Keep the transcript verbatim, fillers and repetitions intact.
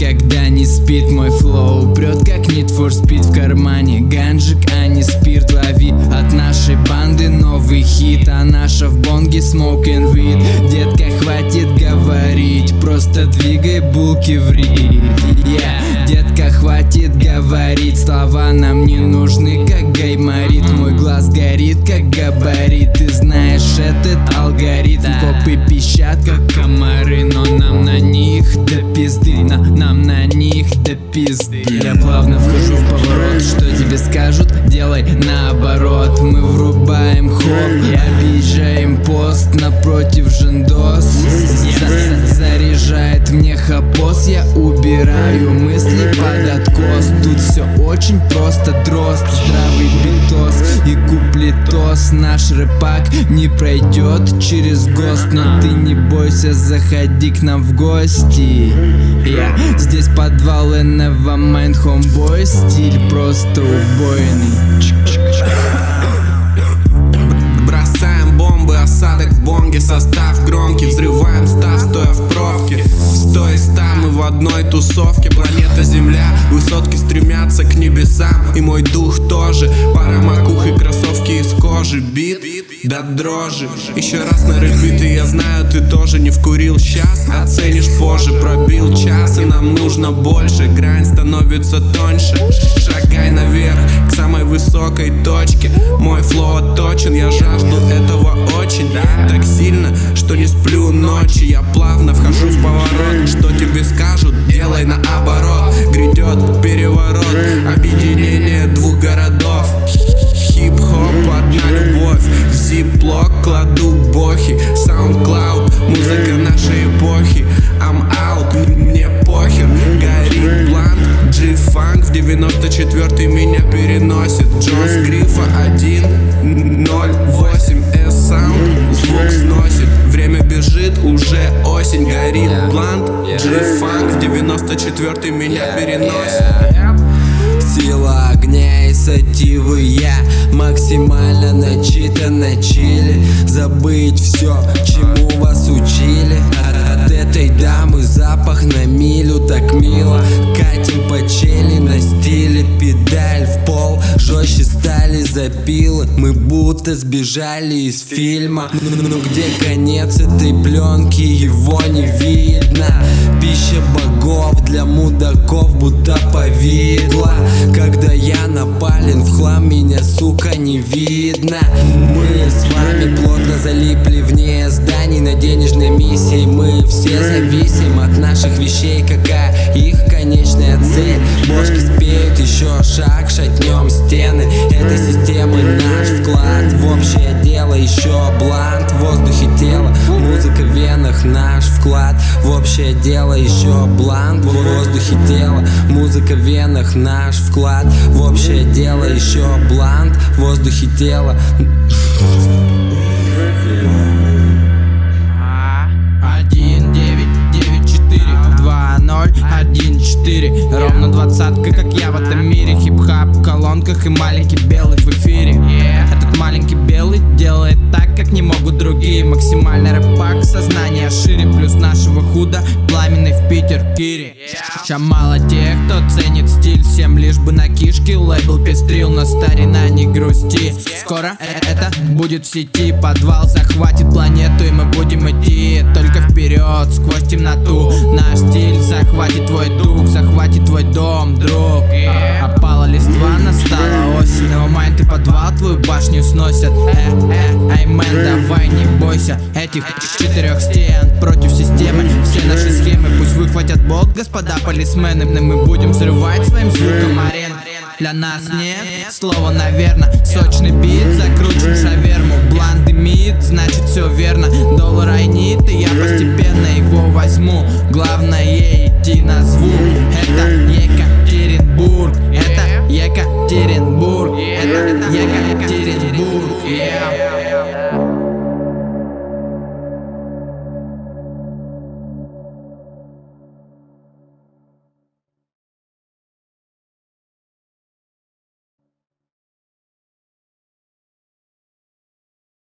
никогда не спит. Мой флоу прет как Need for Speed. В кармане ганджик, а не спирт. Лови от нашей банды новый хит, а наша в бонге smoking weed. Детка, хватит говорить, просто двигай булки в рит. Yeah. Детка, хватит говорить, слова нам не нужны, как гайморит. Мой глаз горит, как габарит. Ты знаешь этот алгоритм. Копы пищат, как комары, но нам на них до пизды. на, Нам на них до пизды. Я плавно вхожу в поворот. Что тебе скажут? Делай наоборот. Мы врубаем хоп, объезжаем пост напротив жендос. Заряжает мне хапос, я убираю мысли под откос. Тут все очень просто, дрозд, здравый битос и куплетос. Наш рэпак не пройдет через ГОСТ, но ты не бойся, заходи к нам в гости. Я здесь подвал Nevermind, homeboy, стиль просто убойный. Бросаем бомбы, осадок в бонге, состав громкий. Взрываем став, стоя в пробке. Сто и ста, мы в одной тусовке. Планета Земля, высотки стремятся к небесам. И мой дух тоже, пара макух и кроссовки из кожи. Бит до дрожи. Еще раз на репит, и я знаю, ты тоже не вкурил сейчас. Оценишь позже, пробил час, и нам нужно больше. Грань становится тоньше. Шагай наверх, к самой высокой точке. Мой флоу отточен, я жажду этого очень. Так сильно, что не сплю ночи. Я плавно вхожу в поворот. Что тебе скажут, делай наоборот. Грядет переворот, объединение двух городов. Хип-хоп, одна любовь. В зиплок кладу бохи. SoundCloud, музыка нашей эпохи. I'm out, мне похер. Горит блант, G-Funk. В девяносто четвёртый меня переносит. Джонс Грифа один ноль восемь эс Sound. Звук сносит, время бежит, уже осень. Горит блант, G-Funk. В девяносто четвёртый меня переносит. Сила огня и сативы, я максимально начитан на чили. Забыть все, чему вас учили. От этой дамы запах на милю, так мило. Катим по чели на стиле, педаль в пол. Жестче стали запилы, мы будто сбежали из фильма. Ну где конец этой пленки, его не видно. Пища богов для мудаков будто повидла. Когда я напален в хлам, меня, сука, не видно. Мы с вами плотно залипли вне зданий на денежной миссии. Мы все зависим от наших вещей, какая их конечная цель. Бошки спеют еще шаг, шатнем стены этой системы. Наш вклад в общее дело еще блант в воздухе тела. Музыка в венах, наш вклад в общее дело еще блант в воздухе тела. Музыка в венах, наш вклад в общее дело еще блант в воздухе тела. Один девять девять четыре два ноль один четыре. Ровно двадцатка, как я в этом мире. Хип-хап в колонках и маленький белый в эфире. Этот маленький белый делает так, как не могут другие. Максимальный рэпак, сознание шире. Плюс нашего худа пламенный в Питер Кири. Ща мало тех, кто ценит стиль. Всем лишь бы на кишке лейбл пестрил. Но старина, не грусти, скоро это будет в сети. Подвал захватит планету, и мы будем идти только вперед, сквозь темноту. Наш стиль захватит твой дух, захватит твой дом, друг. Опала листва, настала осень. Nevermind, ты подвал, твою башню сносят. Э, э, эй, мэн, давай не бойся этих четырех стен. Против системы все наши схемы пусть выхватят болт, господа полисмены. Мы будем взрывать своим звуком арен. Для нас нет слова, наверно. Сочный бит закручен шавер.